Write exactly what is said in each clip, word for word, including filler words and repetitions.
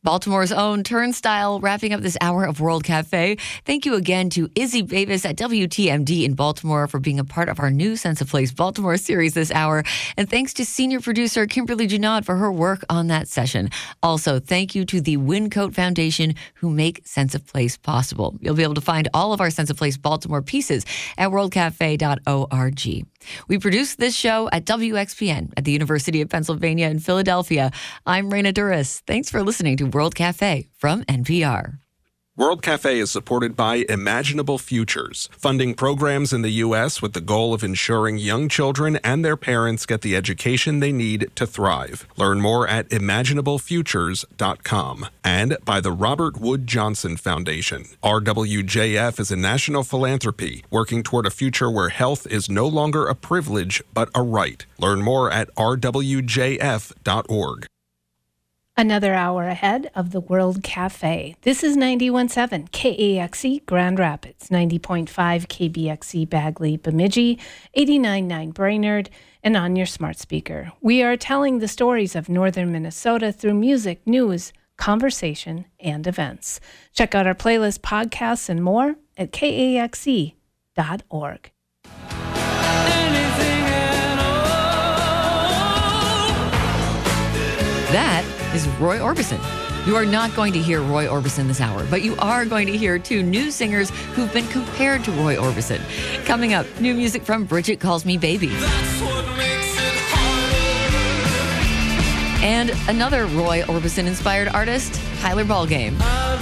Baltimore's own Turnstile, wrapping up this hour of World Cafe. Thank you again to Izzy Bavis at W T M D in Baltimore for being a part of our new Sense of Place Baltimore series this hour. And thanks to senior producer Kimberly Junod for her work on that session. Also, thank you to the Wincoat Foundation who make Sense of Place possible. You'll be able to find all of our Sense of Place Baltimore pieces at world cafe dot org. We produce this show at W X P N at the University of Pennsylvania in Philadelphia. I'm Raina Duras. Thanks for listening to World Cafe from N P R. World Cafe is supported by Imaginable Futures, funding programs in the U S with the goal of ensuring young children and their parents get the education they need to thrive. Learn more at imaginable futures dot com. And by the Robert Wood Johnson Foundation. R W J F is a national philanthropy working toward a future where health is no longer a privilege but a right. Learn more at r w j f dot org. Another hour ahead of the World Cafe. This is ninety-one point seven K A X E Grand Rapids, ninety point five K B X E Bagley Bemidji, eighty-nine point nine Brainerd, and on your smart speaker. We are telling the stories of northern Minnesota through music, news, conversation, and events. Check out our playlist, podcasts, and more at K A X E dot org. That is Roy Orbison. You are not going to hear Roy Orbison this hour, but you are going to hear two new singers who've been compared to Roy Orbison. Coming up, new music from Bridget Calls Me Baby. And another Roy Orbison-inspired artist, Tyler Ballgame.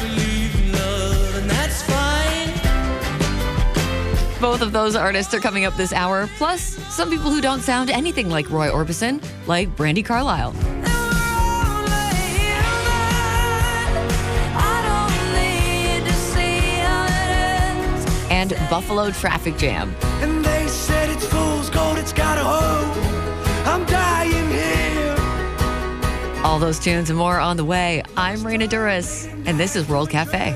Both of those artists are coming up this hour, plus some people who don't sound anything like Roy Orbison, like Brandi Carlile. And Buffalo Traffic Jam. And they said it's fool's gold, it's got a hole. I'm dying here. All those tunes and more on the way. I'm Raina Duras, and this is World Cafe.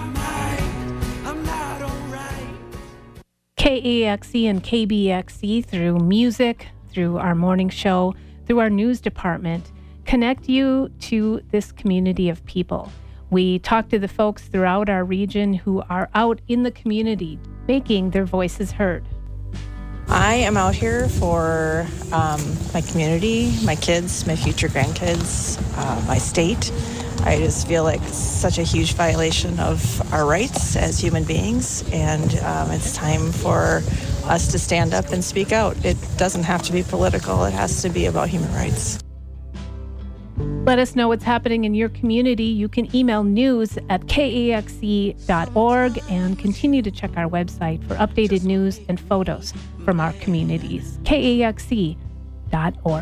K A X E and K B X E through music, through our morning show, through our news department, connect you to this community of people. We talk to the folks throughout our region who are out in the community, making their voices heard. I am out here for um, my community, my kids, my future grandkids, uh, my state. I just feel like it's such a huge violation of our rights as human beings, and um, it's time for us to stand up and speak out. It doesn't have to be political. It has to be about human rights. Let us know what's happening in your community. You can email news at K A X E dot org and continue to check our website for updated news and photos from our communities. K A X E dot org.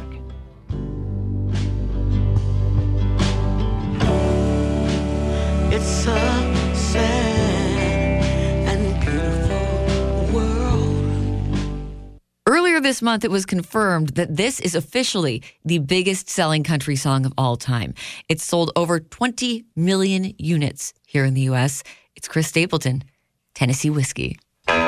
It's a sad and beautiful world. Earlier this month, it was confirmed that this is officially the biggest selling country song of all time. It's sold over twenty million units here in the U S. It's Chris Stapleton, Tennessee Whiskey.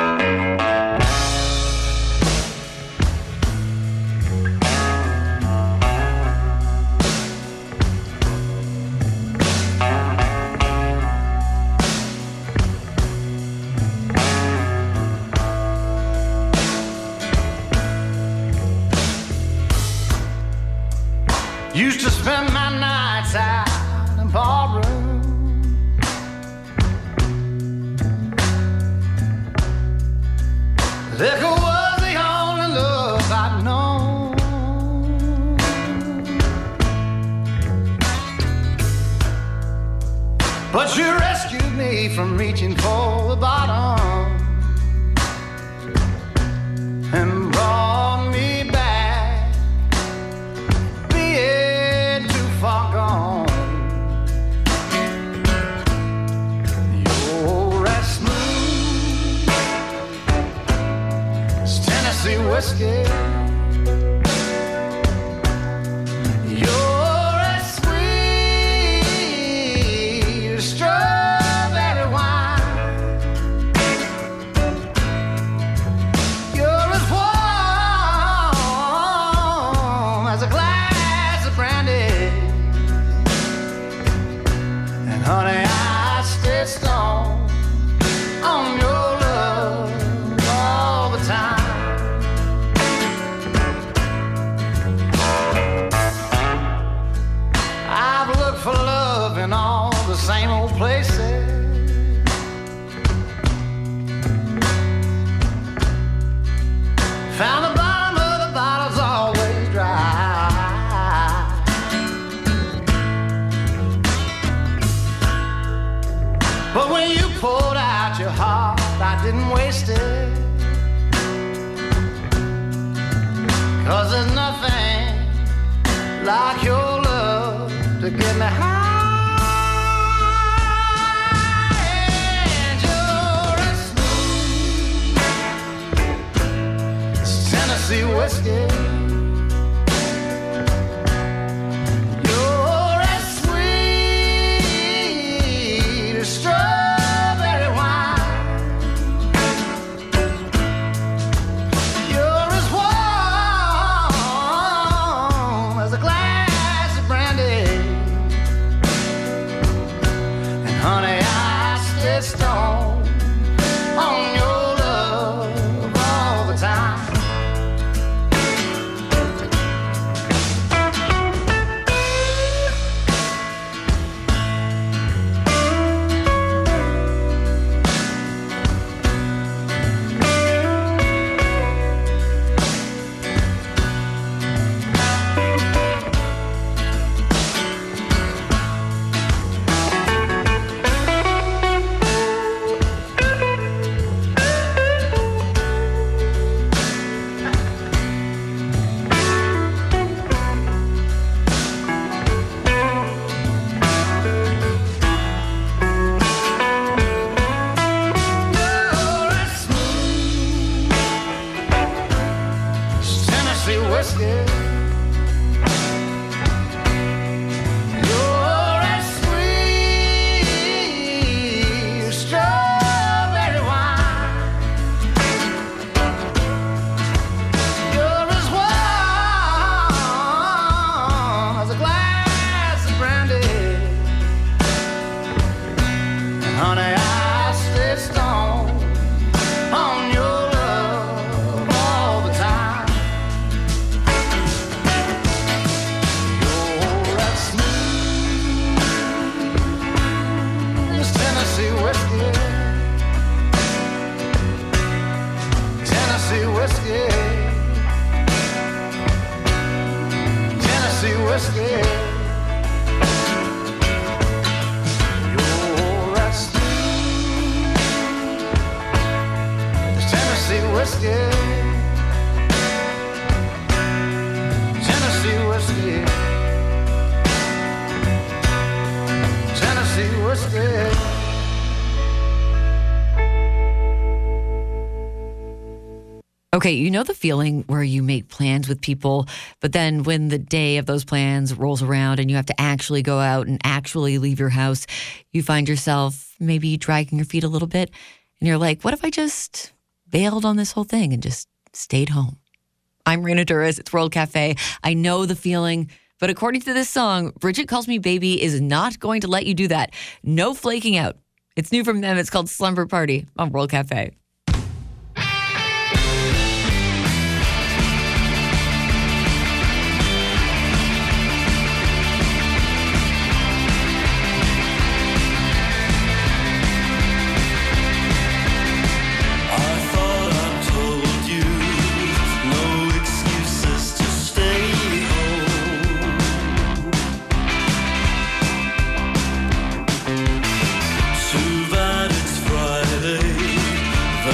Used to spend my nights out in ballroom. Liquor was the only love I'd known. But you rescued me from reaching for the bottom and brought me back, being too far gone. You're as smooth as Tennessee whiskey. You're as sweet as strawberry wine. You're as warm as a glass of brandy. wasted. 'Cause there's nothing like your love to get me high. And you're as smooth as Tennessee whiskey. You're as sweet as strawberry wine. You're as warm as a glass of brandy. And honey, I stay stoned on your love all the time. You're as smooth as Tennessee whiskey. You're as sweet as strawberry wine. You're as warm as a glass of brandy. And honey, I stay stoned on your love all the time. You're as smooth as Tennessee whiskey. Tennessee whiskey. Tennessee whiskey. You're as smooth as Tennessee whiskey. Tennessee whiskey. Tennessee whiskey. Okay, you know the feeling where you make plans with people, but then when the day of those plans rolls around and you have to actually go out and actually leave your house, you find yourself maybe dragging your feet a little bit, and you're like, what if I just bailed on this whole thing and just stayed home? I'm Raina Duras. It's World Cafe. I know the feeling, but according to this song, Bridget Calls Me Baby is not going to let you do that. No flaking out. It's new from them. It's called Slumber Party on World Cafe. I thought I told you no excuses to stay home. Too bad it's Friday.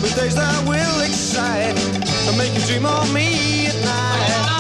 be days that will excite and make you dream of me at night.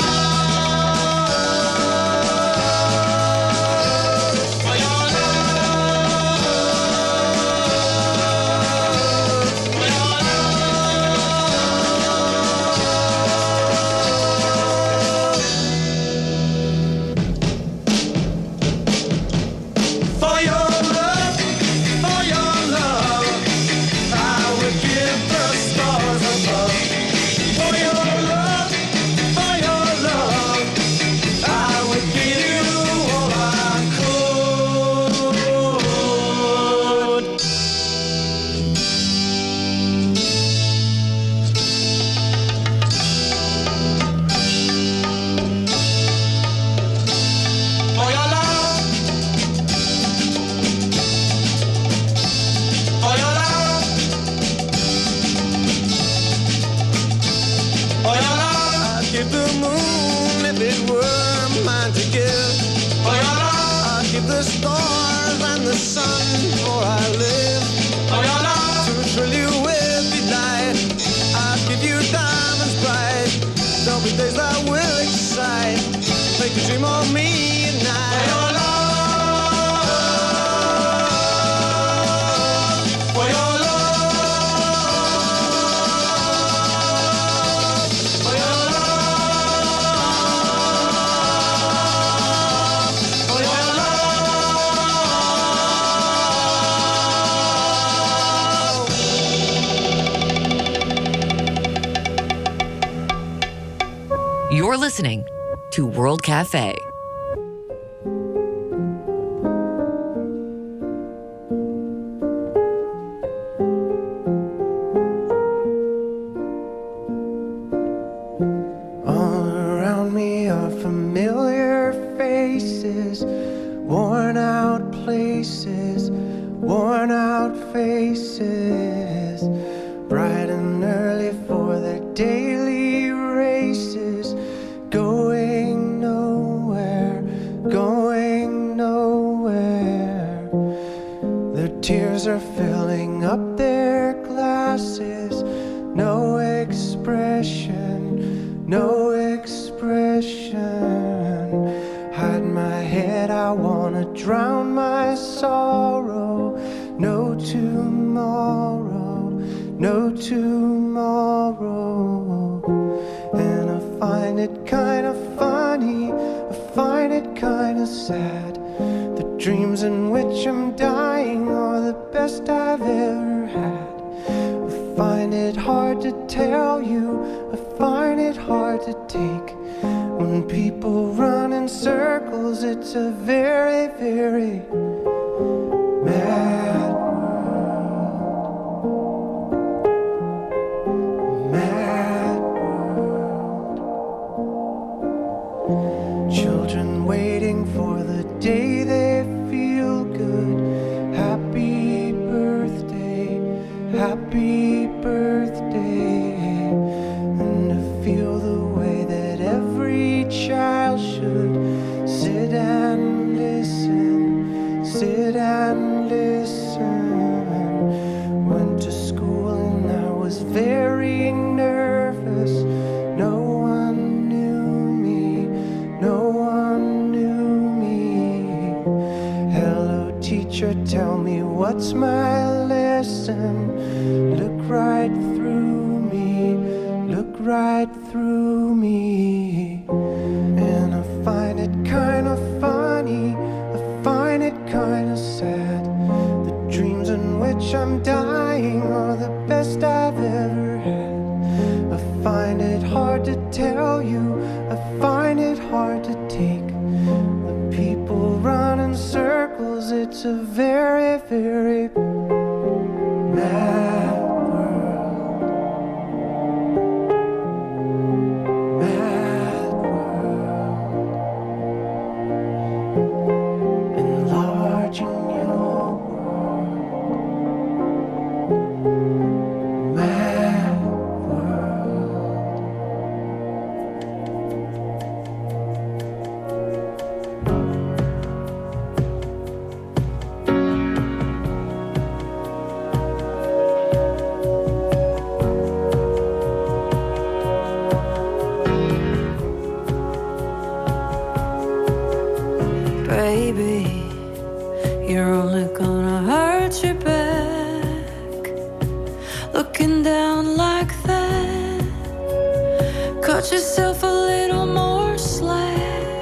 You're listening to World Cafe. All around me are familiar faces, worn out places, worn out faces, bright and early for their daily races, going nowhere, going nowhere. Their tears are filling up their glasses, no expression, no expression. Hide my head, I wanna drown my sorrow. No tomorrow, no tomorrow. And I find it kind of funny, I find it kind of sad. The dreams in which I'm dying are the best I've ever had. I find it hard to tell you, I find it hard to take. When people run in circles, it's a very, very mad world. Mad world. Children waiting for the day they feel good. Happy birthday, happy birthday. And to feel the way that every child should sit and listen, sit and listen. Went to school and I was very nervous. No one knew me, no one knew me. Hello teacher, tell me what's my lesson. Look right through me, look right through me. And I find it kind of funny, I find it kind of sad. The dreams in which I'm dying are the best I've ever had. I find it hard to tell you, I find it hard to take. The people run in circles, it's a very, very mad world. Mad world. Enlarging your world. Mad looking down like that. Cut yourself a little more slack,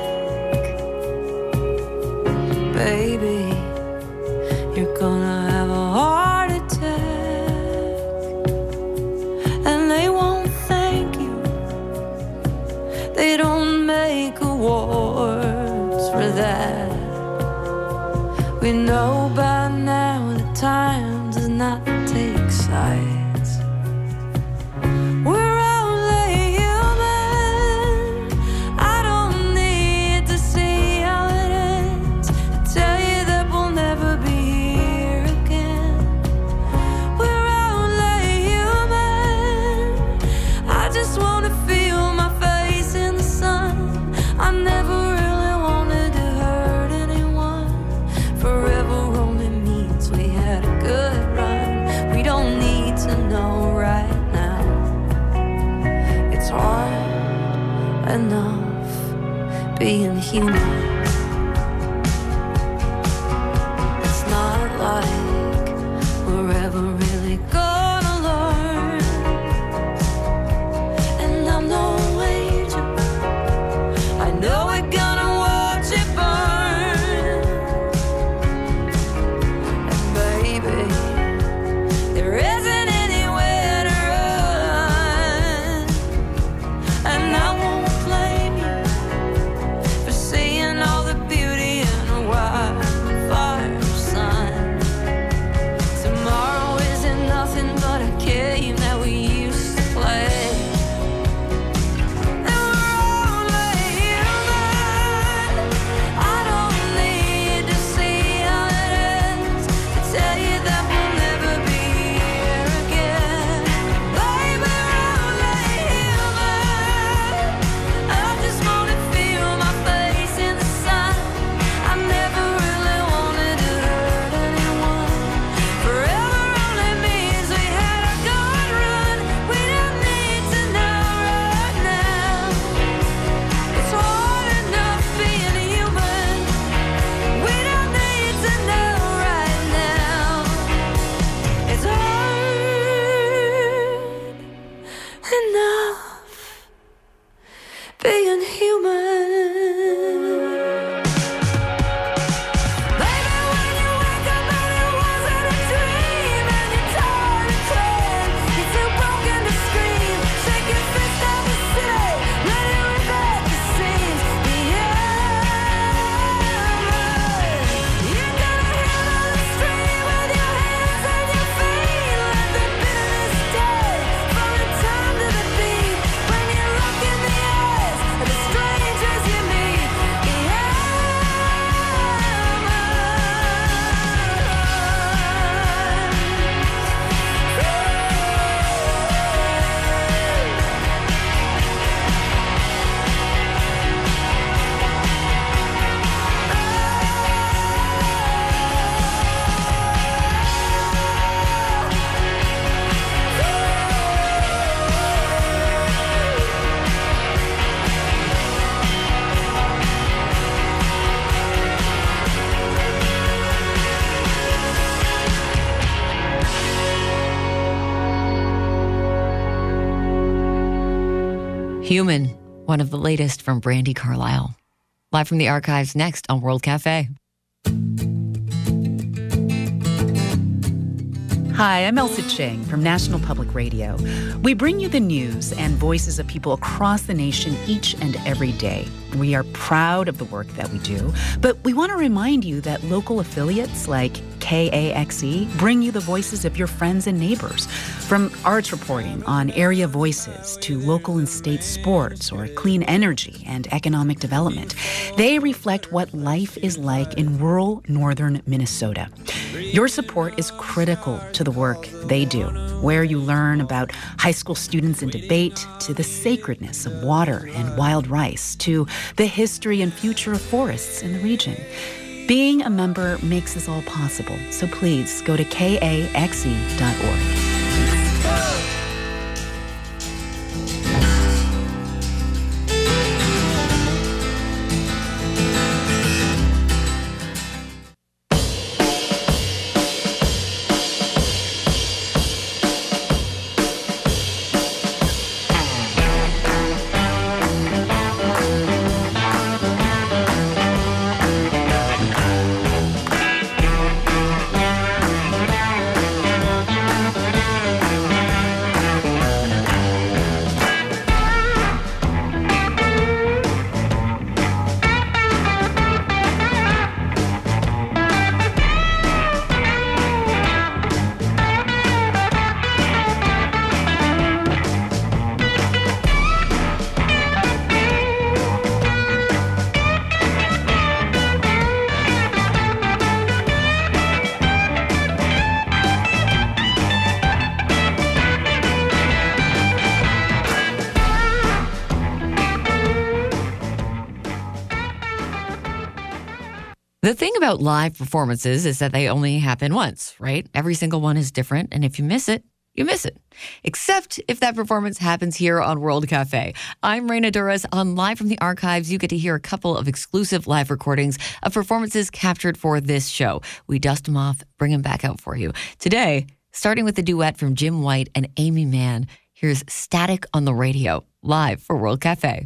baby. You're gonna have a heart attack, and they won't thank you. They don't make awards for that. We know by now that time does not take sides. We're only human. I don't need to see how it ends to tell you that we'll never be here again. We're only human. I just want to feel my face in the sun. I never really wanted to hurt anyone. Forever only means we had a good run. We don't need to know right now. It's hard enough being human. It's not like we're ever really gonna learn. And I'm no angel. I know we're gonna watch it burn. And baby, there isn't anywhere to run. And I won't blame you for seeing all the beauty in a wildfire sun. Tomorrow isn't nothing but a game that we used to play. And we're only human. I don't need to see how it ends to tell you that we'll never be here again. Baby, we're only human. I just wanna feel my face in the sun. I never really wanted to hurt anyone. Forever only means we had a good run. We don't need to know right now. It's hard enough being human. We don't need to know right now. It's hard enough being human. Baby, when you wake up and it wasn't a dream, and you're tired and tired, you're too broken to scream. Shake your fist at the city, let it rip at the seams. Be human. You're gonna heal the stream with your hands and your feet. Let the bitterness die from the time to the beat. When you look in the eyes of the strangers you meet. Be Human, one of the latest from Brandi Carlile. Live from the archives next on World Cafe. Hi, I'm Elsa Chang from National Public Radio. We bring you the news and voices of people across the nation each and every day. We are proud of the work that we do, but we want to remind you that local affiliates like K A X E bring you the voices of your friends and neighbors. From arts reporting on area voices to local and state sports or clean energy and economic development, they reflect what life is like in rural northern Minnesota. Your support is critical to the work they do, where you learn about high school students in debate, to the sacredness of water and wild rice, to the history and future of forests in the region. Being a member makes this all possible, so please go to K A X E dot org. The thing about live performances is that they only happen once, right? Every single one is different, and if you miss it, you miss it. Except if that performance happens here on World Cafe. I'm Reina Duras. On Live from the Archives, you get to hear a couple of exclusive live recordings of performances captured for this show. We dust them off, bring them back out for you. Today, starting with the duet from Jim White and Amy Mann, here's Static on the Radio, live for World Cafe.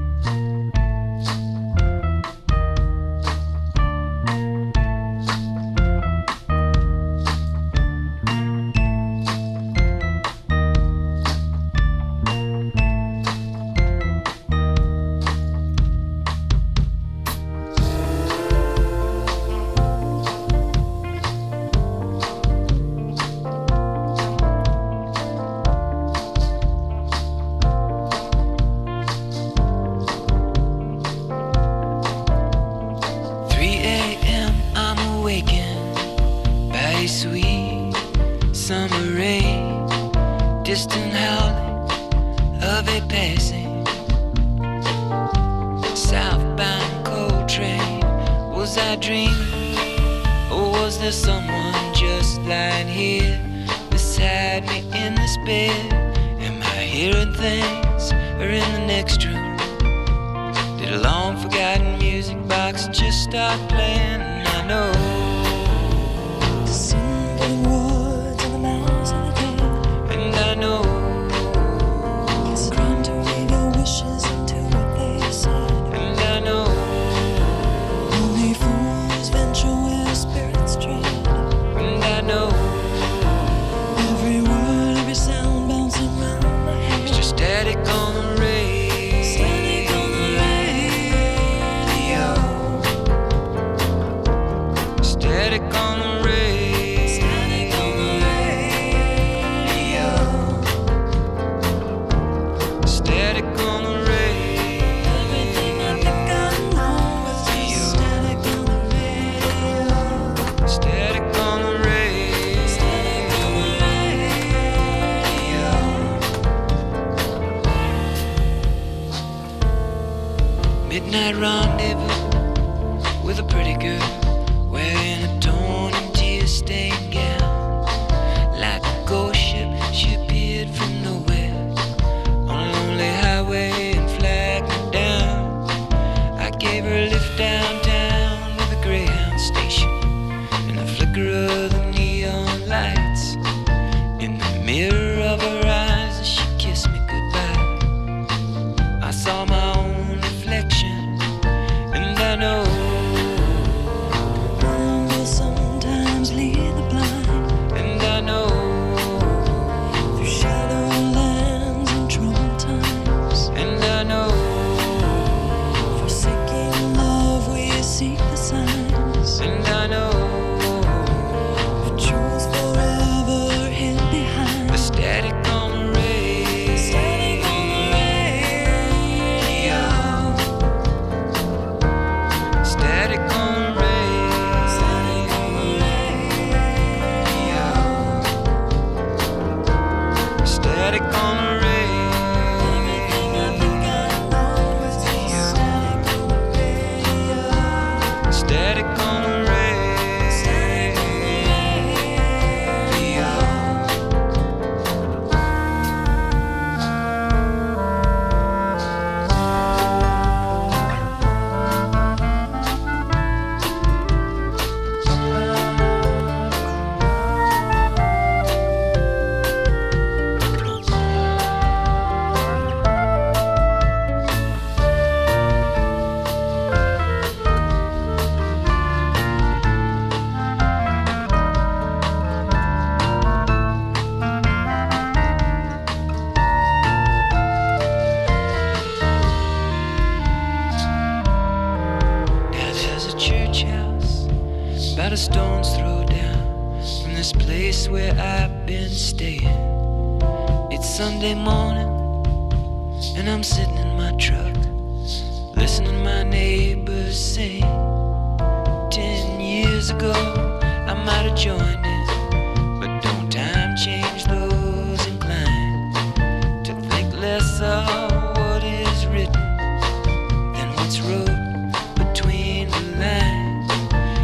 Midnight rendezvous with a pretty girl wearing a torn and tear-stained gown. Like a ghost ship, she appeared from nowhere on a lonely highway and flagged me down. I gave her a lift downtown to the Greyhound station in the flicker of the neon lights. In the mirror of her eyes as she kissed me goodbye, I saw my own reflection. And I know one will sometimes lead the blind. And I know through shallow lands and troubled times. And I know forsaking love we seek the signs. And I know the truth forever hid behind the static on the radio. Static on the radio. Static on the radio. Static on the radio. Static on the radio. Everything I think I know is just static on the radio. Static on the radio. Static on the radio. Now there's a church house about a stone's throw down from this place where I've been staying. It's Sunday morning and I'm sitting in my truck listening to my neighbors sing. Ten years ago I might have joined in, but don't time change those inclined to think less of what is written than what's wrote between the lines.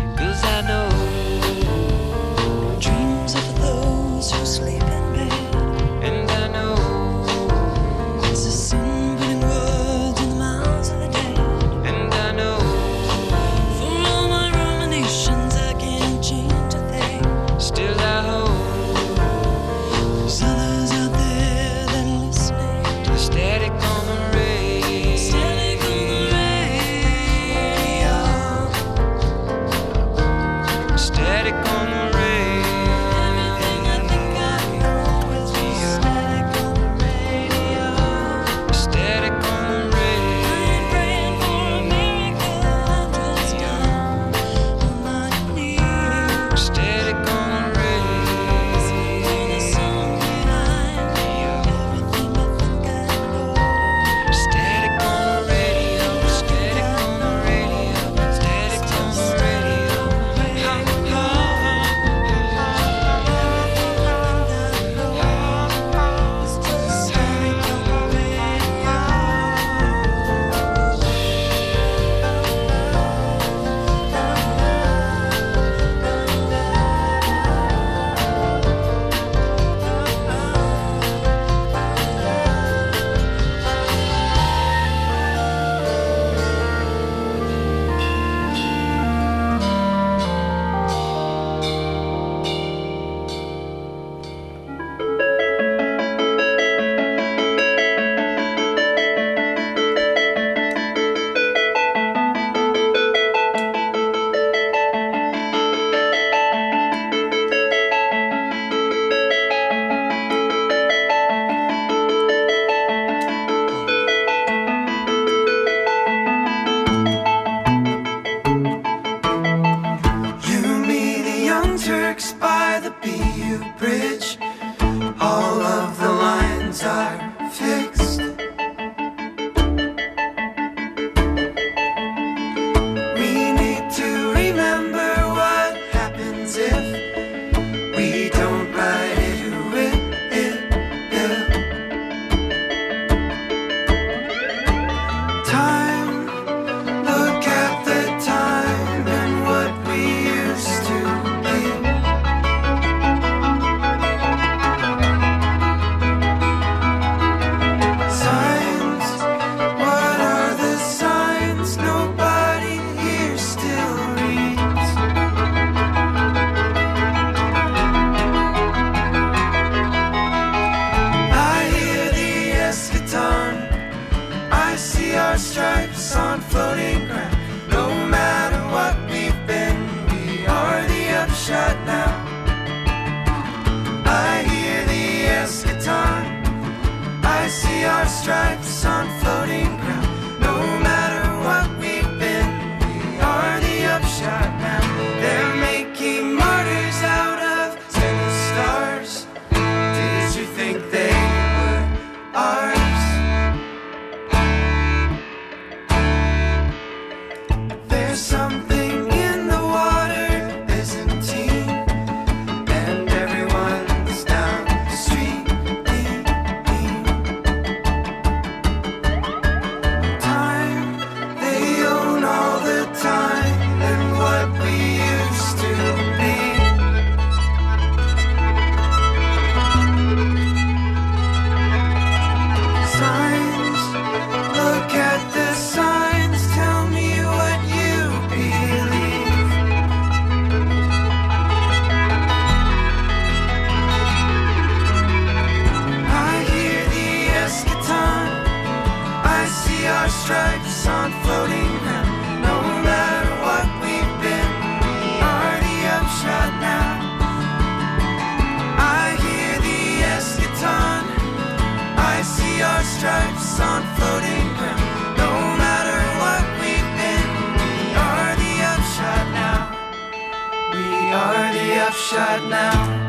stripes on floating ground. No matter what we've been, we are the upshot now. We are the upshot now.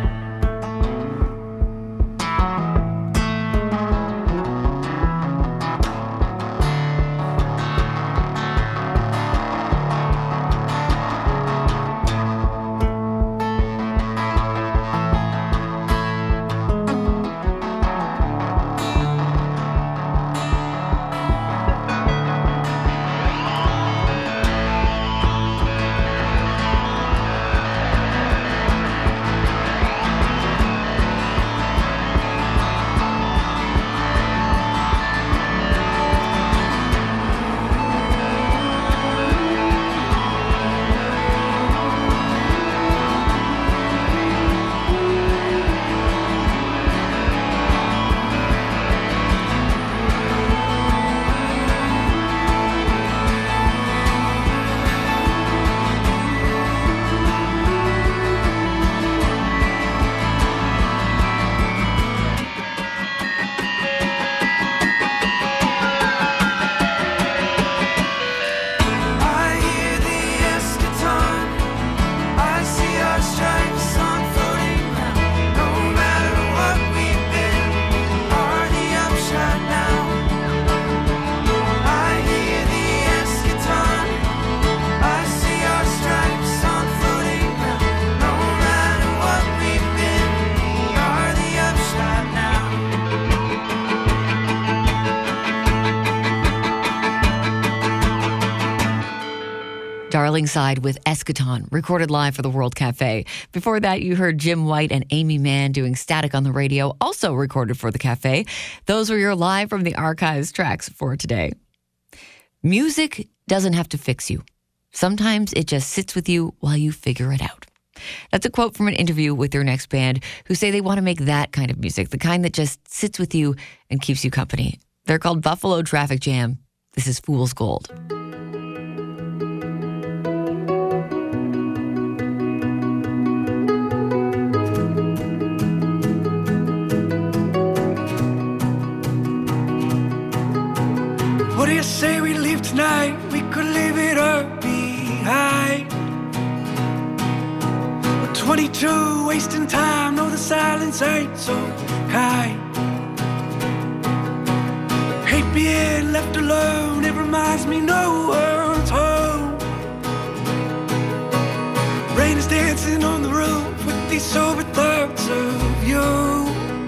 Darling Side with Eschaton, recorded live for the World Cafe. Before that, you heard Jim White and Amy Mann doing Static on the Radio, also recorded for the Cafe. Those were your live from the archives tracks for today. Music doesn't have to fix you. Sometimes it just sits with you while you figure it out. That's a quote from an interview with their next band, who say they want to make that kind of music, the kind that just sits with you and keeps you company. They're called Buffalo Traffic Jam. This is Fool's Gold. What do you say we leave tonight? We could leave it all behind. We're twenty-two, wasting time. No, the silence ain't so kind. Hate being left alone. It reminds me no one's home. Rain is dancing on the roof with these sober thoughts of you.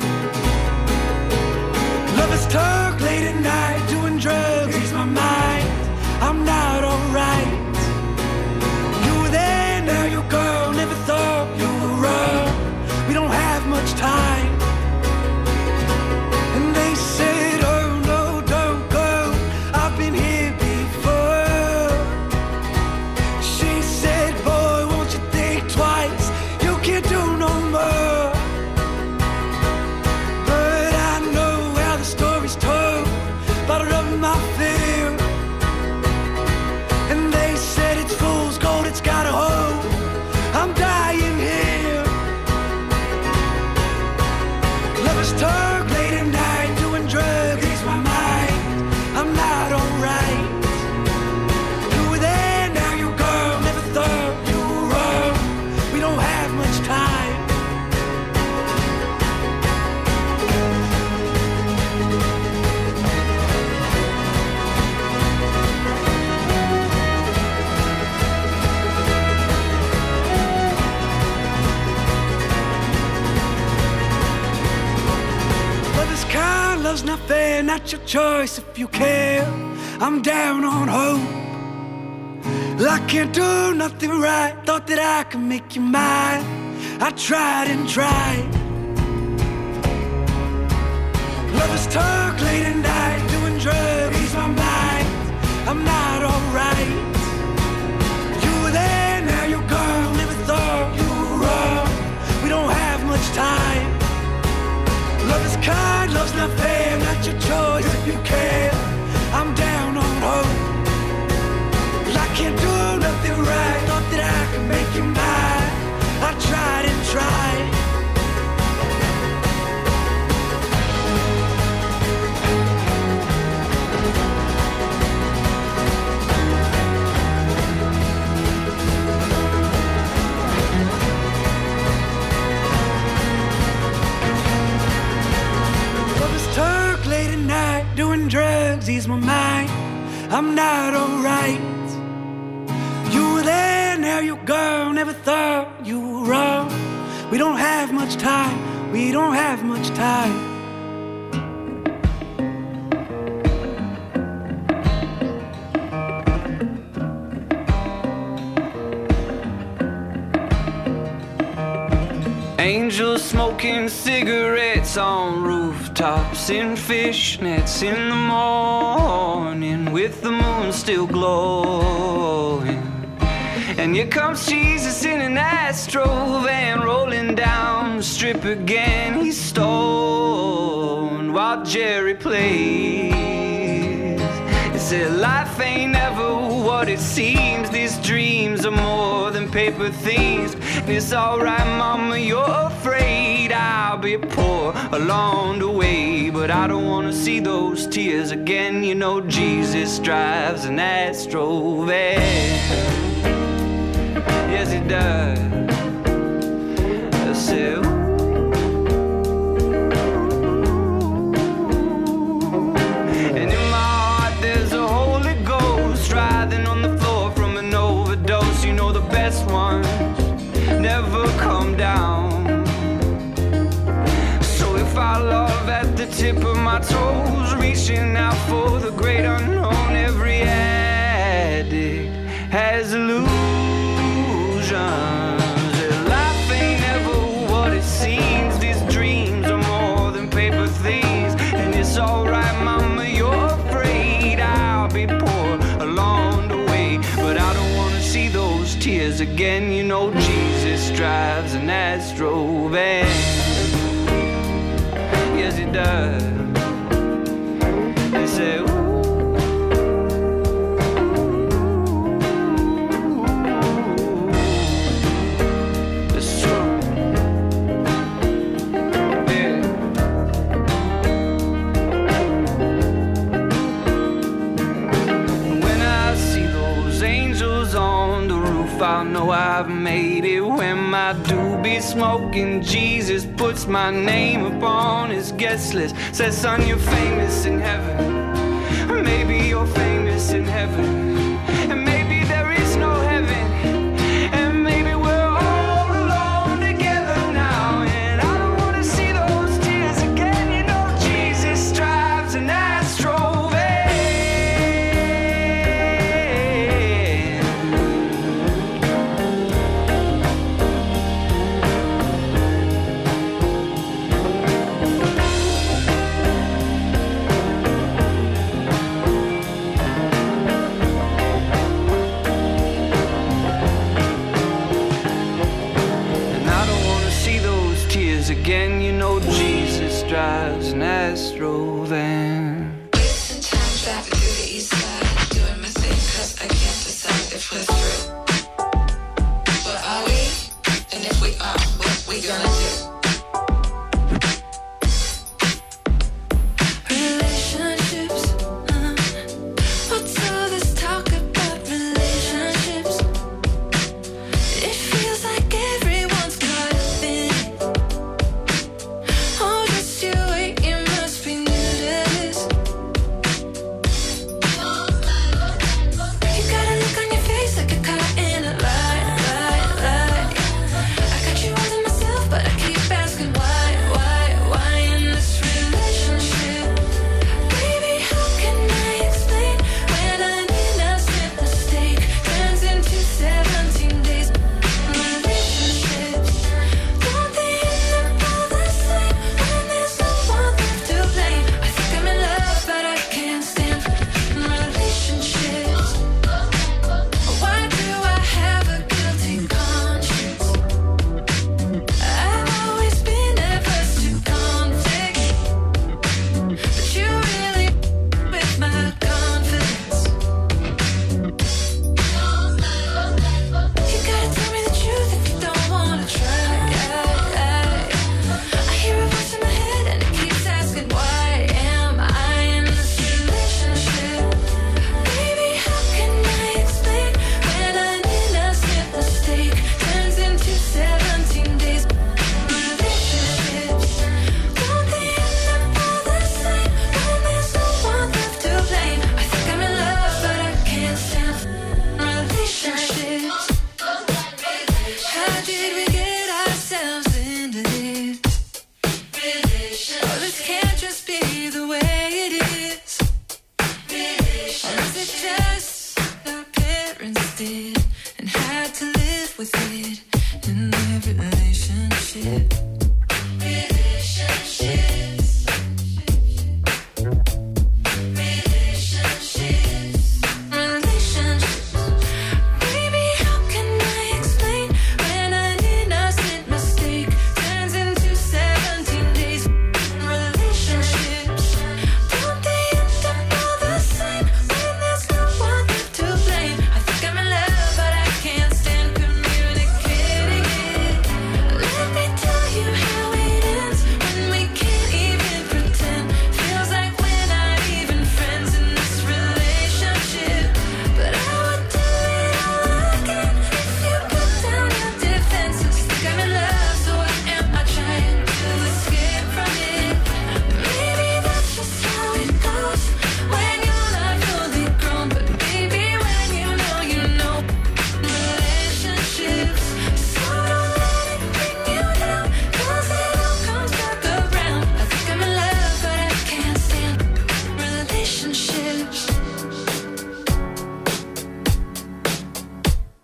Lovers talk late at night, doing drugs, ease my mind. I'm not alright. You were there, now you're gone. Never thought you were wrong. We don't have much time. And they said, oh no, don't go. I've been here before. She said, boy, won't you think twice? You can't do no more. But I know how the story's told. Bottled up my fear. And they said it's fool's gold, it's got a hold. I'm dying here. Lovers talk late at night, doing drugs, ease my mind. I'm not alright. You were there, now you're gone. Never thought you were wrong. We don't have much time. Love is kind, love's not fair, not your choice if you care. I'm down on hope. I can't do nothing right, thought that I could make you mine. I tried and tried. Lovers talk late at night, doing drugs, ease my mind. I'm not alright. You were there, now you're gone. Never thought you were wrong. We don't have much time. Love is kind, love's not fair, not your choice if you care. I'm down on hope. I can't do nothing right, thought that I could make you mine. I tried and tried. doing drugs, ease my mind. I'm not alright. You were there, now you're gone. Never thought you were wrong. We don't have much time. We don't have much time. Angels smoking cigarettes on rooftops in fishnets in the morning with the moon still glowing. And here comes Jesus in an Astro van rolling down the strip again. He's stoned while Jerry plays. He said life ain't ever what it seems. These dreams are more than paper things. And it's alright, mama, you're afraid I'll be poor along the way, but I don't wanna see those tears again. You know Jesus drives an Astro van. Yes, he does. I said, ooh. And in my heart there's a Holy Ghost writhing on the floor from an overdose. You know the best ones never come down. So if I love at the tip of my toes, reaching out for the great unknown, every addict has illusions. Life ain't ever what it seems. These dreams are more than paper things. And it's alright, mama, you're afraid I'll be poor along the way, but I don't wanna see those tears again. You know Jesus drives an Astro van. Yes, he does. They say, ooh. It's true. Yeah. When I see those angels on the roof, I'll know I've made it. When my doobie smoking, Jesus puts my name upon his guest list. Says, son, you're famous in heaven. Maybe you're famous in heaven. And maybe there is no heaven. And maybe we're all alone together now. And I don't want to see those tears again. You know Jesus drives an Astro van. Again, you know Jesus drives an Astro van. Wasting time driving through the east side, doing my thing, cause I can't decide if we're through. But are we? And if we are, what we gonna do? Relationships, uh, what's all this talk about relationships? It feels like everyone's caught up in it. Oh, just you wait, you must be new to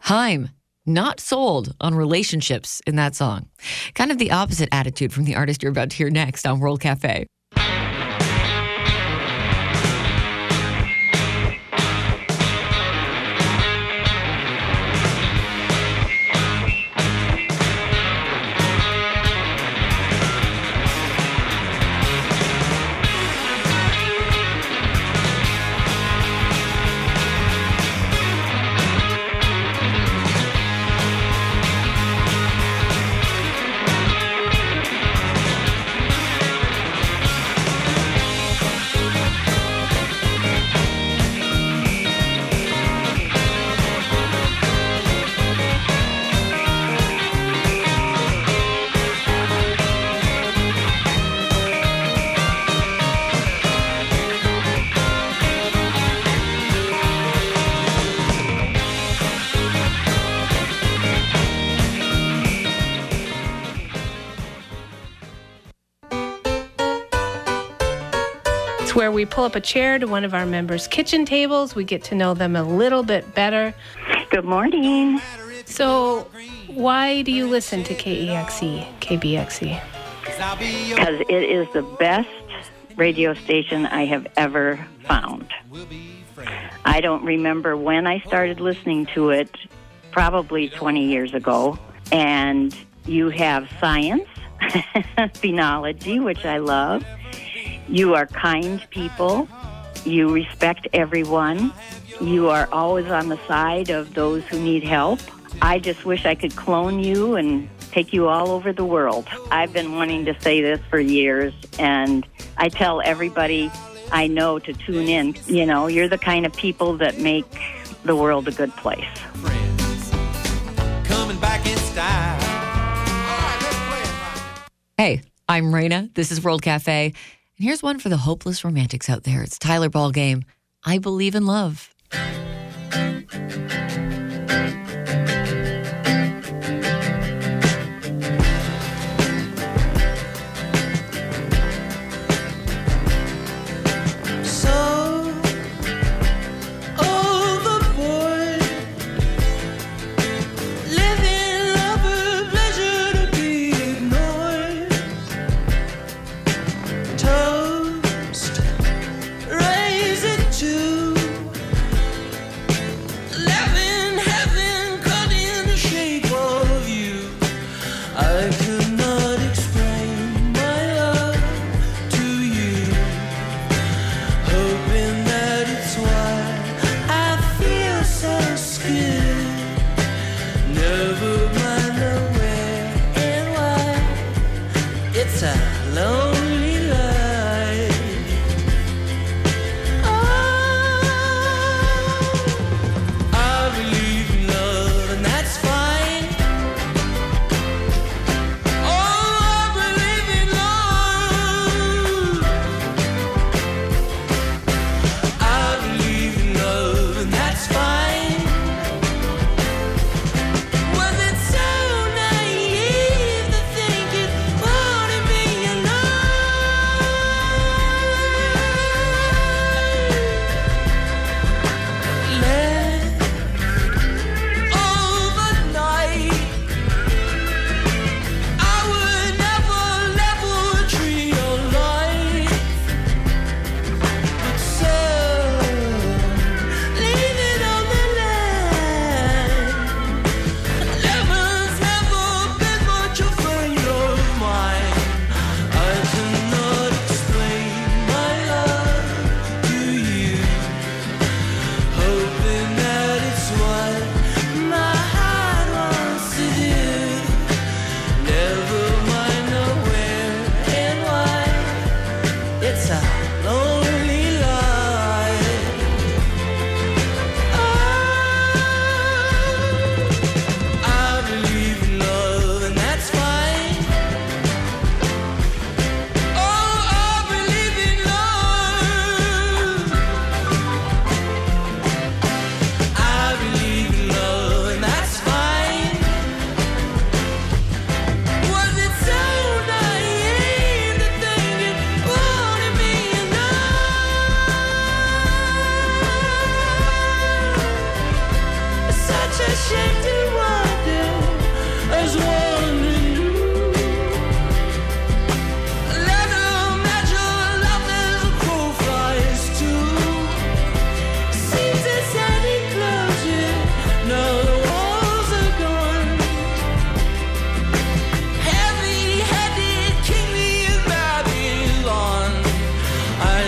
Haim, not sold on relationships in that song. Kind of the opposite attitude from the artist you're about to hear next on World Cafe. Where we pull up a chair to one of our members' kitchen tables. We get to know them a little bit better. Good morning. So, why do you listen to K E X E, K B X E? Because it is the best radio station I have ever found. I don't remember when I started listening to it, probably twenty years ago. And you have science, phenology, which I love. You are kind people. You respect everyone. You are always on the side of those who need help. I just wish I could clone you and take you all over the world. I've been wanting to say this for years, and I tell everybody I know to tune in. You know, you're the kind of people that make the world a good place. Friends, coming back in style. Hey, I'm Raina. This is World Cafe. And here's one for the hopeless romantics out there. It's Tyler Ballgame. I Believe in Love. Raise it to eleven.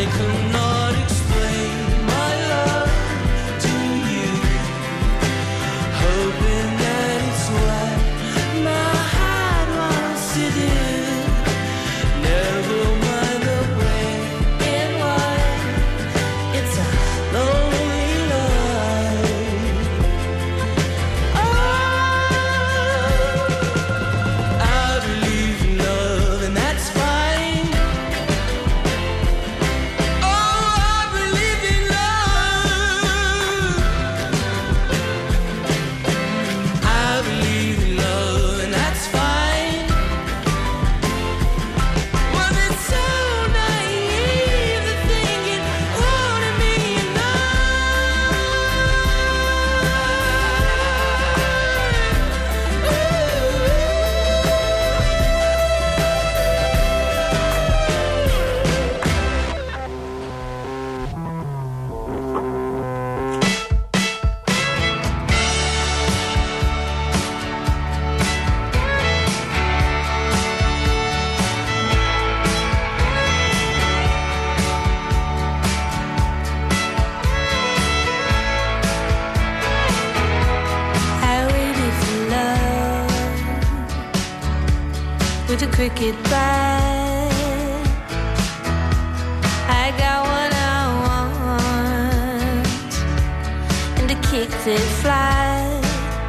cannot explain my love to you, hoping that it's where my heart wants to do. Never mind the black and white, it's a lonely life. Oh, I believe in love and that's fine. Oh, I believe in love. I believe in love and that's fine. Was it so naive to think it wanted me I waited for love with a cricket bat. I got what I want and I kicked it flat.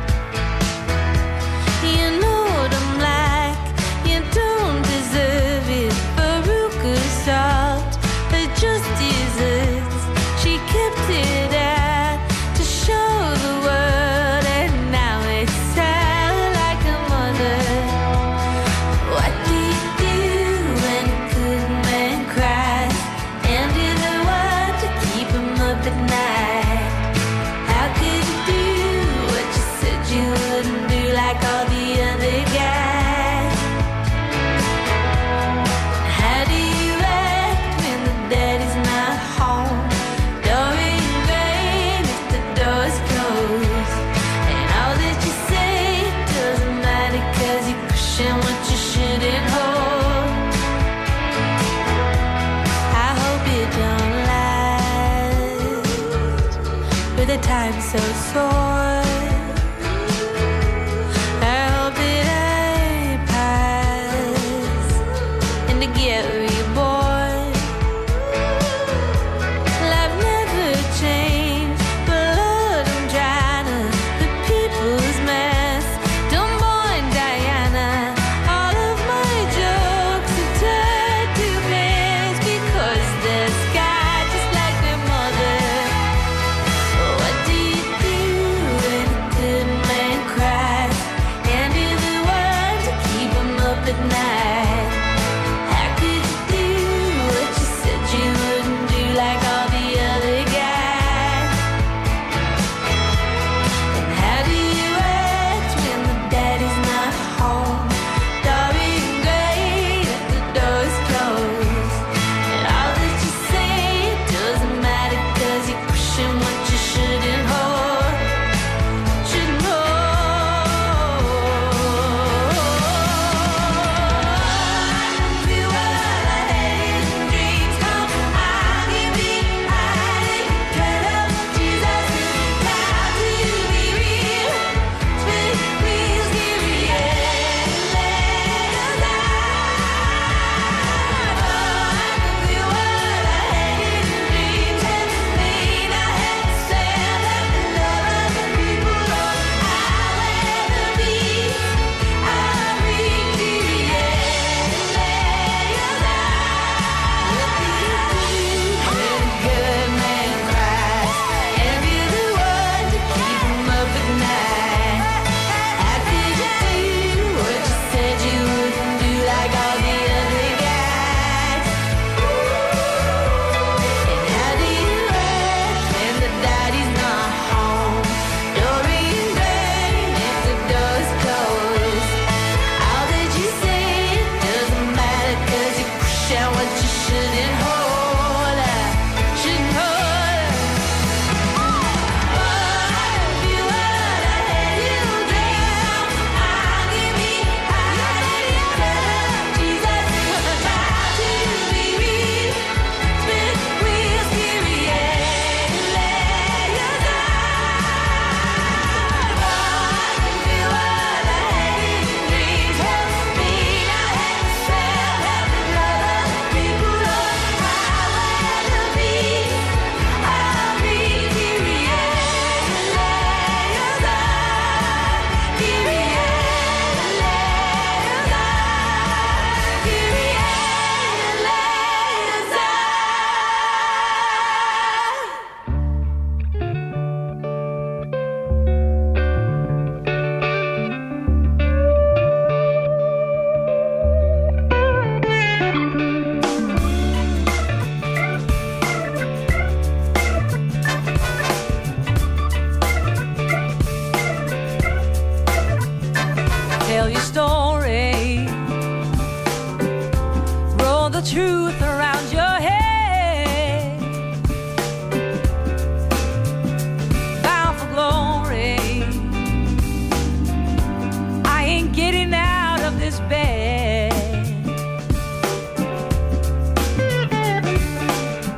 You know what I'm like, you don't deserve it. Veruca salt, but just desserts. She kept it out to show the world, and now it's sad like a mother. What do you do when a good man cries? And you're the one to keep him up at night. How could you do what you said you wouldn't do, like all the other guys? How do you act when the daddy's not home? Don't ring vain if the door's closed. And all that you say doesn't matter, 'cause you're pushing what you shouldn't hold. I hope you don't last with a time so sore. I hope that I pass and to get reborn. Life never changed, but Lord, I'm trying to put people's mess. Don't mourn Diana, all of my jokes are turned to pains because the sky, just like their mother. What do you do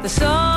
The song